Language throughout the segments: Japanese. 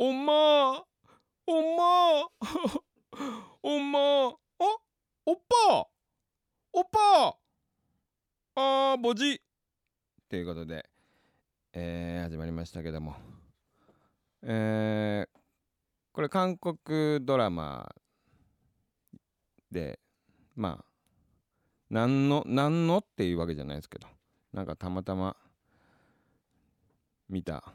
엄마, 엄마, 엄마, 오빠, 오빠, 뭐지?ということで、始まりましたけども、これ韓国ドラマで、まあ、なんのっていうわけじゃないですけど、なんかたまたま見た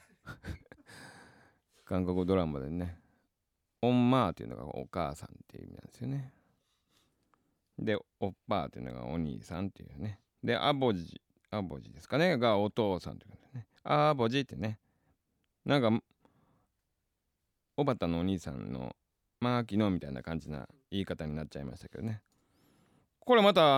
韓国ドラマでね、オンマーっていうのがお母さんっていう意味なんですよね。で、オッパーっていうのがお兄さんっていうね。で、アボジですかねがお父さんっていうことでね。アボジってね、なんか、おばたのお兄さんのマーキノみたいな感じな言い方になっちゃいましたけどね。これまた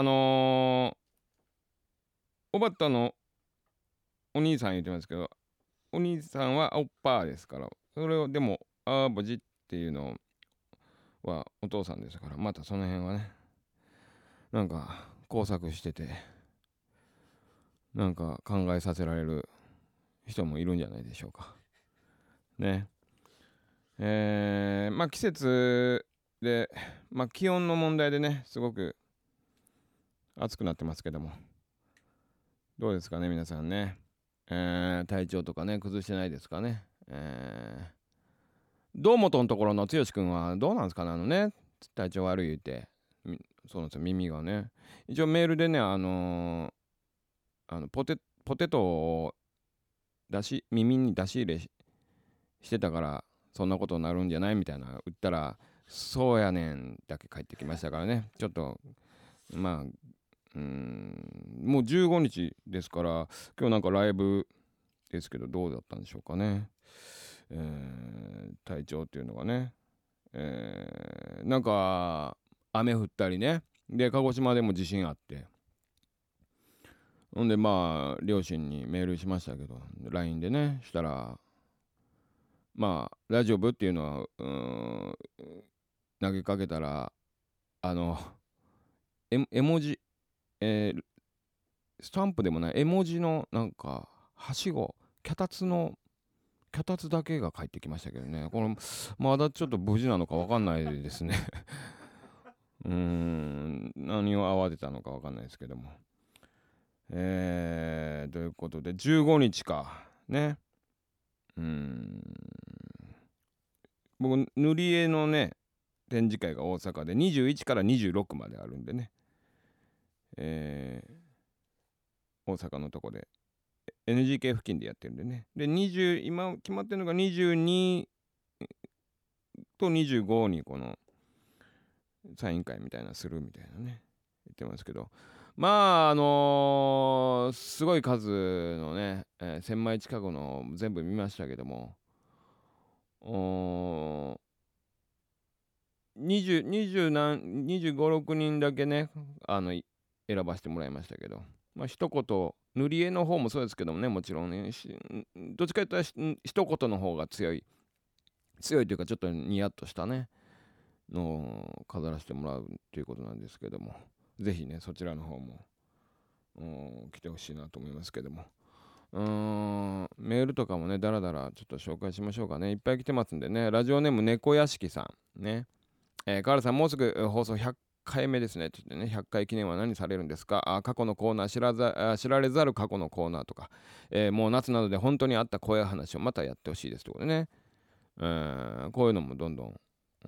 おばたのお兄さん言ってますけど、お兄さんはオッパーですから、それをでもアボジっていうのはお父さんですから、またその辺はね、なんか工作してて、なんか考えさせられる人もいるんじゃないでしょうか。ね。まあ季節で、まあ気温の問題でね、すごく暑くなってますけども、どうですかね、皆さんね。体調とかね、崩してないですかね。堂本のところの剛くんはどうなんですかね、体調悪い言うて。そうなんですよ、耳がね。一応メールでね、ポテトを耳に出し入れしてたから、そんなことになるんじゃないみたいな言ったら、そうやねんだけ返ってきましたからね。ちょっと、まあ、もう15日ですから、今日なんかライブですけど、どうだったんでしょうかね。体調っていうのがね。なんか、雨降ったりね。で、鹿児島でも地震あって。ほんで、まあ、両親にメールしましたけど、LINE でね、したら、まあ、ラジオ部っていうのは、投げかけたら、あの、絵文字、えースタンプでもない絵文字のなんか、はしご、脚立だけが返ってきましたけどね。これ、まだちょっと無事なのかわかんないですね。何を慌てたのかわかんないですけども。ということで、15日か。ね。僕、塗り絵のね、展示会が大阪で21から26まであるんでね。大阪のとこで NGK 付近でやってるんでね。で、今決まってるのが22と25にこのサイン会みたいなするみたいなね。言ってますけど。まあ、すごい数のね、1000枚近くの全部見ましたけども、25、6人だけね、選ばせてもらいましたけど、まあ、一言、塗り絵の方もそうですけどもね、もちろんね、どっちかというと一言の方が強いというか、ちょっとニヤッとしたね、のを飾らせてもらうということなんですけども、ぜひね、そちらの方も、来てほしいなと思いますけども。メールとかもね、だらだらちょっと紹介しましょうかね。いっぱい来てますんでね、ラジオネーム猫屋敷さん。ね。カールさん、もうすぐ放送100回目ですね。って言ってね、100回記念は何されるんですか？過去のコーナー、知られざる過去のコーナーとか、もう夏などで本当にあった声話をまたやってほしいですということでね。こういうのもどんどん、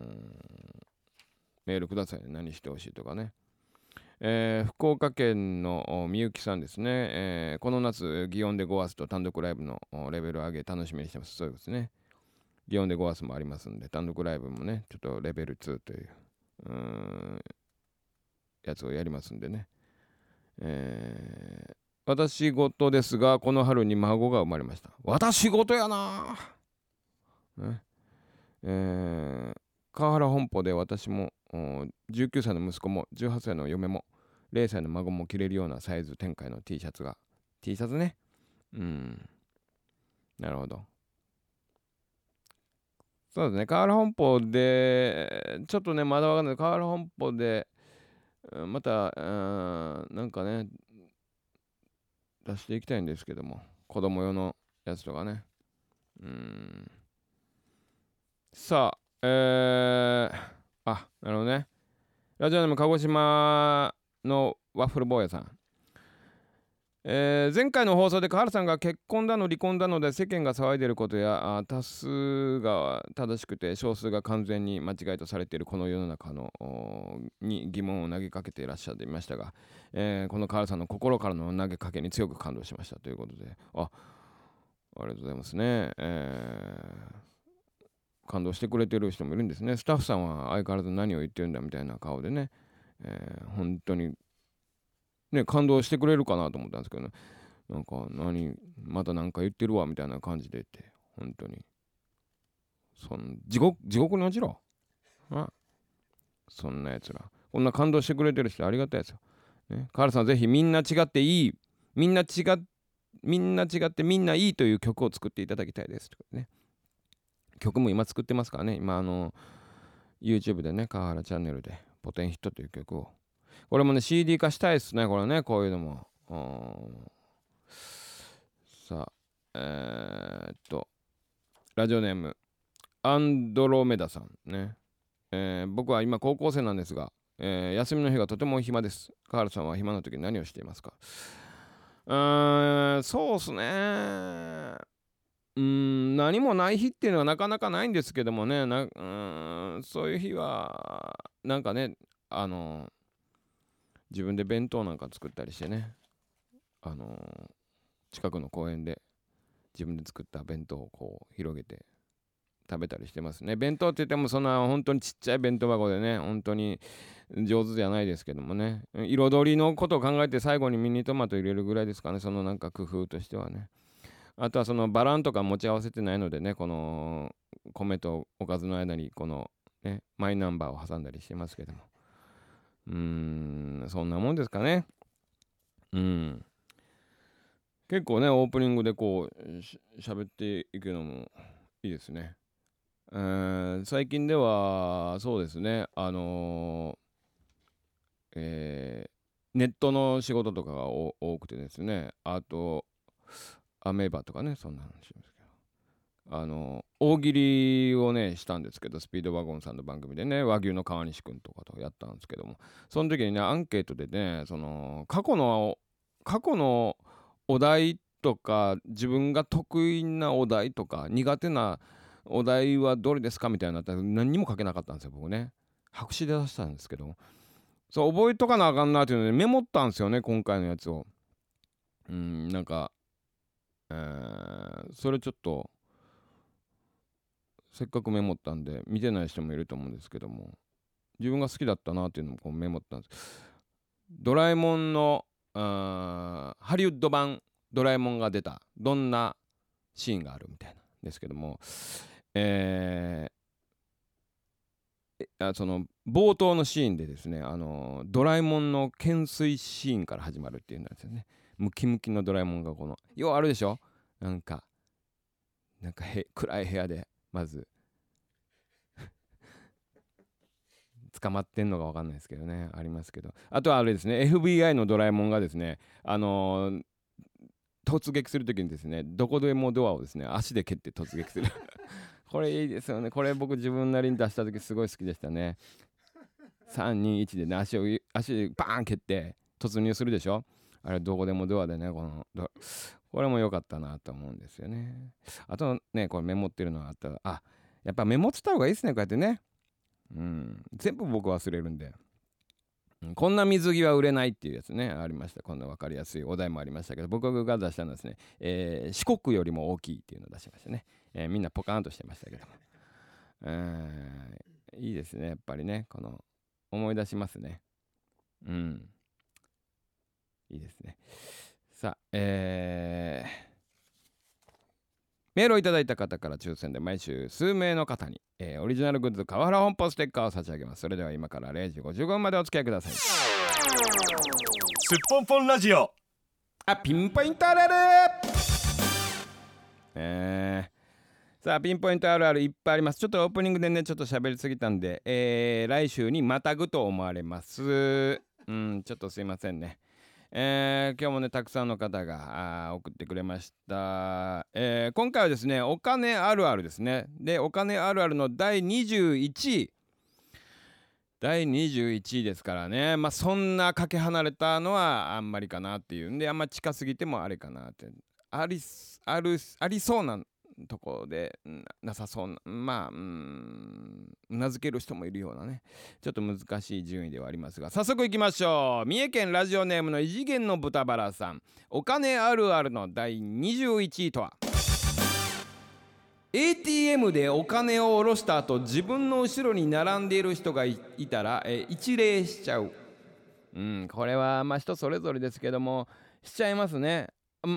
メールくださいね。何してほしいとかね。福岡県のみゆきさんですね。この夏、祇園でゴアスと単独ライブのレベル上げ楽しみにしてます。そうですね。祇園でゴアスもありますんで、単独ライブもね、ちょっとレベル2という、やつをやりますんでね。私事ですが、この春に孫が生まれました。私事やなぁ。ね川原本舗で私も19歳の息子も18歳の嫁も0歳の孫も着れるようなサイズ展開の T シャツが T シャツね。なるほど。そうですね。川原本舗でちょっとねまだわかんない。川原本舗でまたなんかね出していきたいんですけども、子供用のやつとかね。 さあなるほどね。ラジオネーム鹿児島のワッフル坊やさん。前回の放送でカールさんが結婚だの離婚だので世間が騒いでいることや多数が正しくて少数が完全に間違いとされているこの世の中のに疑問を投げかけていらっしゃっていましたが、このカールさんの心からの投げかけに強く感動しましたということで、ありがとうございますね。感動してくれてる人もいるんですね。スタッフさんは相変わらず何を言ってるんだみたいな顔でね、本当にね感動してくれるかなと思ったんですけどね、なんかまたなんか言ってるわみたいな感じで言って、本当に地獄に落ちろ、そんなやつら、こんな感動してくれてる人ありがたいですよ、ね、カールさんぜひみんな違っていい、みんな違ってみんないいという曲を作っていただきたいですとかね。曲も今作ってますからね。今YouTube でね、川原チャンネルでポテンヒットという曲を、これもね CD 化したいですね、これね、こういうのも。さあラジオネームアンドロメダさんね。僕は今高校生なんですが、休みの日がとても暇です。カールさんは暇な時に何をしていますか？そうっすね。何もない日っていうのはなかなかないんですけどもね、そういう日はなんかね、自分で弁当なんか作ったりしてね、近くの公園で自分で作った弁当をこう広げて食べたりしてますね。弁当って言ってもそんな本当にちっちゃい弁当箱でね、本当に上手じゃないですけどもね、彩りのことを考えて最後にミニトマト入れるぐらいですかね、そのなんか工夫としてはね。あとはそのバランとか持ち合わせてないのでね、この米とおかずの間にこのねマイナンバーを挟んだりしてますけども、そんなもんですかね。結構ねオープニングでこう喋っていくのもいいですね。最近ではそうですね、ネットの仕事とかが多くてですね、あとアメーバとかね、そんな話ですけど、大喜利をねしたんですけど、スピードワゴンさんの番組でね、和牛の川西くんとかとやったんですけども、その時にねアンケートでね、その過去のお題とか、自分が得意なお題とか苦手なお題はどれですかみたいになったら何にも書けなかったんですよ、僕ね。白紙で出したんですけど、そう覚えとかなあかんなっていうのでメモったんですよね、今回のやつを。なんか、それちょっとせっかくメモったんで見てない人もいると思うんですけども、自分が好きだったなっていうのもこうメモったんです。ドラえもんのハリウッド版ドラえもんが出たどんなシーンがあるみたいなんですけども、その冒頭のシーンでですね、ドラえもんの懸垂シーンから始まるっていうんですよね。ムキムキのドラえもんがこのようあるでしょ、なんか暗い部屋でまず捕まってんのか分かんないですけどね、ありますけど、あとはあれですね、 FBI のドラえもんがですね、突撃するときにですね、どこでもドアをですね足で蹴って突撃するこれいいですよね。これ僕自分なりに出した時すごい好きでしたね。321でね、足でバーン蹴って突入するでしょ、あれどこでもドアでね、これも良かったなと思うんですよね。あとね、これメモってるのはあったら、やっぱメモってた方がいいですね、こうやってね。全部僕忘れるんで、こんな水着は売れないっていうやつね、ありました。こんな分かりやすいお題もありましたけど、僕が出したのはですね、四国よりも大きいっていうのを出しましたね。みんなポカーンとしてましたけども、いいですね、やっぱりね、この思い出しますね。いいですね。さあ、メールをいただいた方から抽選で毎週数名の方に、オリジナルグッズ川原本舗ステッカーを差し上げます。それでは今から0時55分までお付き合いください。すっぽんぽんラジオ、 ピンポイントあるある。さあピンポイントあるあるいっぱいあります。ちょっとオープニングでねちょっと喋りすぎたんで、来週にまたぐと思われます。ちょっとすいませんね。 今日もねたくさんの方が送ってくれました。今回はですねお金あるあるですね。でお金あるあるの第21位ですからね。まあそんなかけ離れたのはあんまりかなっていうんで、あんま近すぎてもあれかなって、ありそうなとこでなさそうな、まあうなずける人もいるようなね、ちょっと難しい順位ではありますが、早速いきましょう。三重県ラジオネームの異次元の豚バラさん、お金あるあるの第21位とは。 ATM でお金を下ろした後自分の後ろに並んでいる人がいたら、一礼しちゃう。これはまあ人それぞれですけどもしちゃいますね。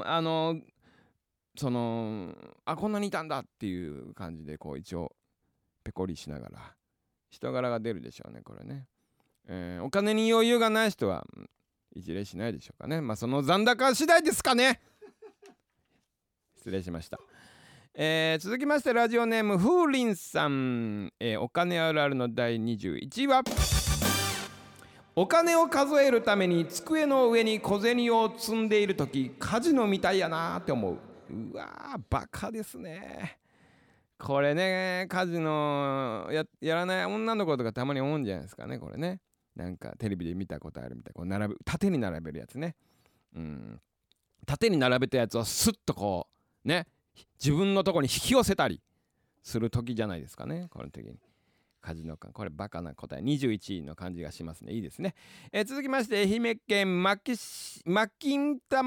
こんなにいたんだっていう感じでこう一応ペコリしながら人柄が出るでしょうねこれね。お金に余裕がない人は一礼しないでしょうかね。まあその残高次第ですかね。失礼しました。続きましてラジオネーム風鈴さん、お金あるあるの第21位は。お金を数えるために机の上に小銭を積んでいるときカジノみたいやなって思う。うわーバカですねこれね。カジノ やらない女の子とかたまに思うんじゃないですかねこれね。なんかテレビで見たことあるみたい。こう縦に並べるやつね。縦に並べたやつをスッとこうね自分のところに引き寄せたりする時じゃないですかねこの時に。カジノ感、これバカな答え21位の感じがしますね。いいですね。続きまして愛媛県マキンタ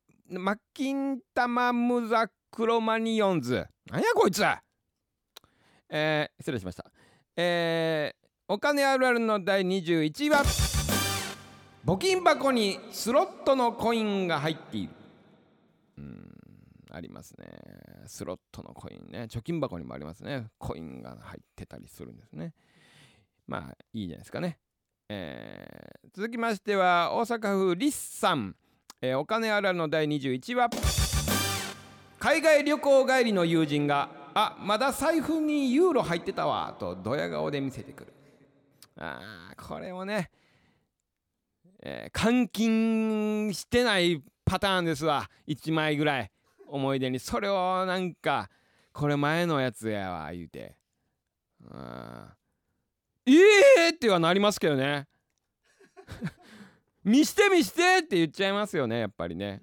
マムザクロマニオンズ。なんやこいつ。失礼しました。お金あるあるの第21位は。募金箱にスロットのコインが入っている。ありますね。スロットのコインね。貯金箱にもありますね。コインが入ってたりするんですね。まあいいじゃないですかね。続きましては大阪府リッさん、お金あるあるの第21位は。海外旅行帰りの友人がまだ財布にユーロ入ってたわとドヤ顔で見せてくる。これもね、換金してないパターンですわ。1枚ぐらい思い出にそれをなんかこれ前のやつやわ言うてってはなりますけどね見してって言っちゃいますよねやっぱりね。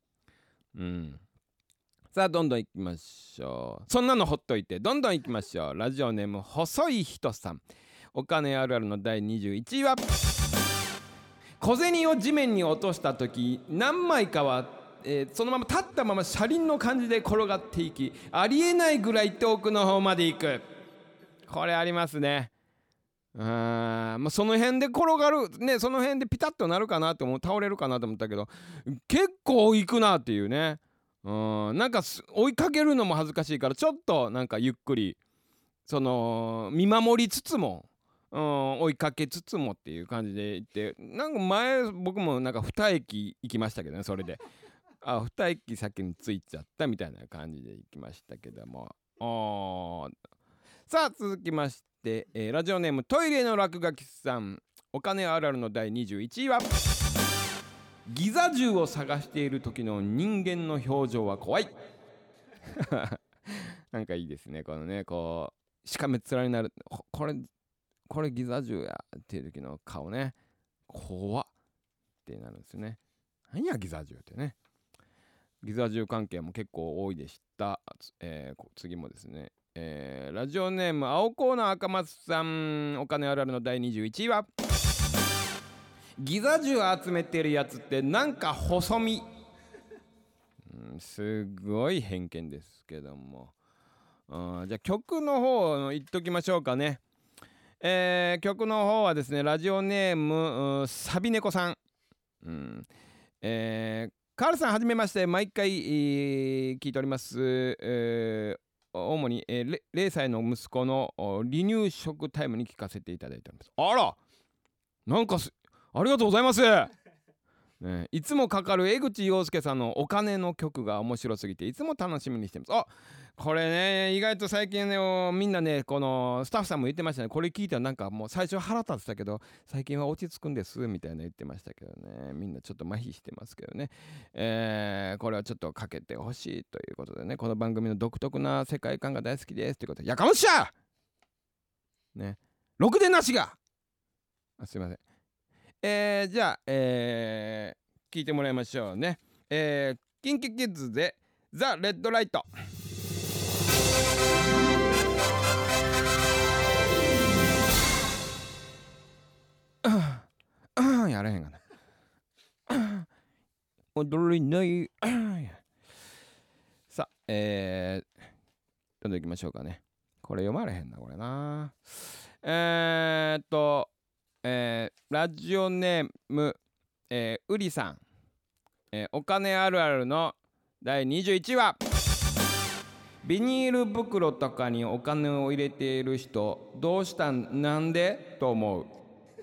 さあどんどんいきましょう。そんなのほっといてどんどんいきましょう。ラジオネーム細い人さん、お金あるあるの第21位は。小銭を地面に落とした時何枚かはそのまま立ったまま車輪の感じで転がっていきありえないぐらい遠くの方まで行く。これありますね。まあ、その辺で転がるね。その辺でピタッとなるかなと思う、倒れるかなと思ったけど結構行くなっていうね。なんか追いかけるのも恥ずかしいからちょっとなんかゆっくり見守りつつも追いかけつつもっていう感じで行って、なんか前僕もなんか2駅行きましたけどね。それで2駅先に着いちゃったみたいな感じで行きましたけども。さあ続きまして、ラジオネームトイレの落書きさん、お金あるあるの第21位は。ギザ銃を探している時の人間の表情は怖いなんかいいですねこのね。こうしかめっ面になるこれギザ銃やっていう時の顔ね、怖っってなるんですよね。何やギザ銃ってね。ギザ銃関係も結構多いでした。次もですね、ラジオネーム青コーナー赤松さん、お金あるあるの第21位は。ギザ銃集めてるやつってなんか細身。すごい偏見ですけども。じゃあ曲の方言っときましょうかね。曲の方はですねラジオネームサビネコさん。カールさんはじめまして。毎回、聞いております。主に、0歳の息子の離乳食タイムに聞かせていただいております。あらなんかありがとうございますいつもかかる江口洋介さんのお金の曲が面白すぎていつも楽しみにしてます。これね意外と最近ねみんなねこのスタッフさんも言ってましたね。これ聞いたらなんかもう最初腹立ってたけど最近は落ち着くんですみたいな言ってましたけどね。みんなちょっと麻痺してますけどね。これはちょっとかけてほしいということでね、この番組の独特な世界観が大好きですということで、やかもっしゃね、ろくでなしがすいません。じゃあ、聞いてもらいましょうね。キンキキッズでザ・レッドライト。やらへんがな。踊りない。さあ、どんどん行きましょうかね。これ読まれへんなこれな。ラジオネーム、うりさん、お金あるあるの第21話。ビニール袋とかにお金を入れている人どうしたんなんでと思う。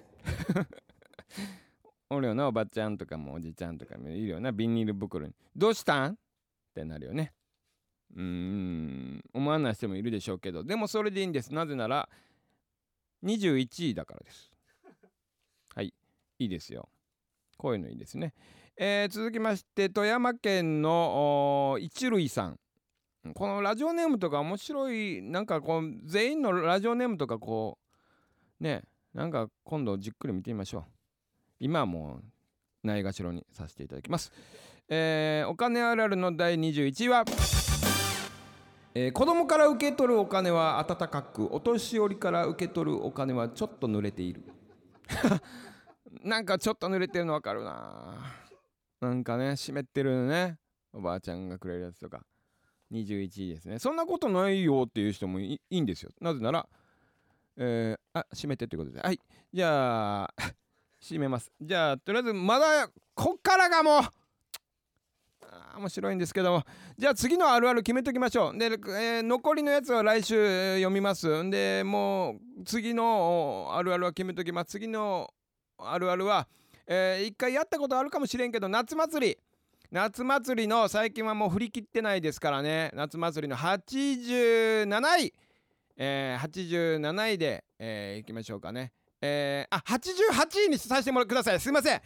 おるよな、おばちゃんとかもおじちゃんとかもいるよな、ビニール袋にどうしたんってなるよね。思わない人もいるでしょうけど、でもそれでいいんです。なぜなら21位だからです。はい、いいですよ。こういうのいいですね。続きまして富山県の一類さん。このラジオネームとか面白い。なんかこう全員のラジオネームとかこうね、なんか今度じっくり見てみましょう。今はもうないがしろにさせていただきます。お金あるあるの第21位は、子供から受け取るお金は温かく、お年寄りから受け取るお金はちょっと濡れている。なんかちょっと濡れてるの分かるな。なんかね湿ってるね、おばあちゃんがくれるやつとか。21位ですね。そんなことないよっていう人も いいんですよ。なぜなら閉めてってことで、はい、じゃあ閉めます。じゃあとりあえずまだこっからがもう面白いんですけども、じゃあ次のあるある決めときましょう。で、残りのやつは来週読みます。でもう次のあるあるは決めときます。次のあるあるは、一回やったことあるかもしれんけど、夏祭りの最近はもう振り切ってないですからね。夏祭りの87位、87位で、いきましょうかね。88位にさせてもらってください。すいません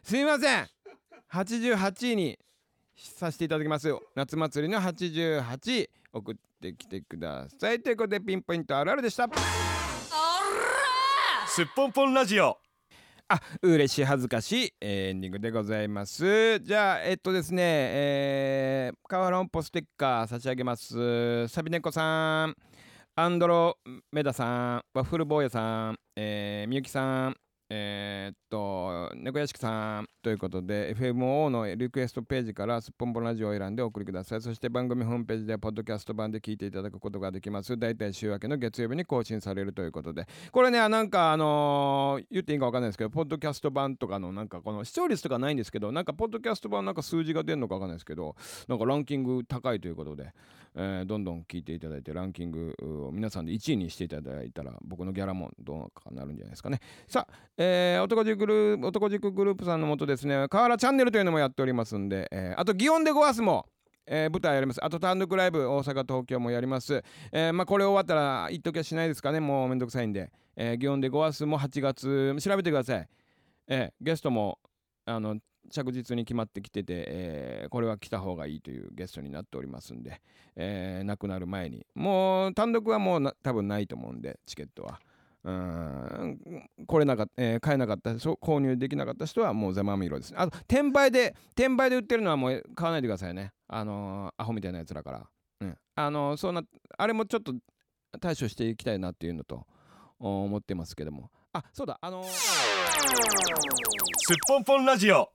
88位にさせていただきますよ。夏祭りの88位送ってきてくださいということで、ピンポイントあるあるでした。 すっぽんぽんラジオ。 嬉しい恥ずかしい、エンディングでございます。じゃあですね、カワロンポステッカー差し上げます。サビネコさん、アンドロメダさん、ワッフル坊やさん、みゆきさん、猫屋敷さんということで、 FMO のリクエストページからすっぽんぽんラジオを選んでお送りください。そして番組ホームページではポッドキャスト版で聞いていただくことができます。だいたい週明けの月曜日に更新されるということで、これねなんか言っていいか分かんないですけど、ポッドキャスト版とかのなんかこの視聴率とかないんですけど、なんかポッドキャスト版なんか数字が出るのか分かんないですけど、なんかランキング高いということで、どんどん聞いていただいてランキングを皆さんで1位にしていただいたら僕のギャラもどうかなるんじゃないですかね。さあ、男塾グループさんのもとですね、河原チャンネルというのもやっておりますんで、あと祇園でごわすも、舞台やります。あと単独ライブ大阪東京もやります。これ終わったら一時はしないですかね、もうめんどくさいんで、祇園でごわすも8月調べてください。ゲストも着実に決まってきてて、これは来た方がいいというゲストになっておりますんで、亡くなる前にもう単独はもう多分ないと思うんで、チケットは来れなかった、買えなかった、購入できなかった人はもうざまみろですね。あと転売で売ってるのはもう買わないでくださいね。アホみたいなやつらから、そんなあれもちょっと対処していきたいなっていうのと思ってますけども、そうだすっぽんぽんラジオ。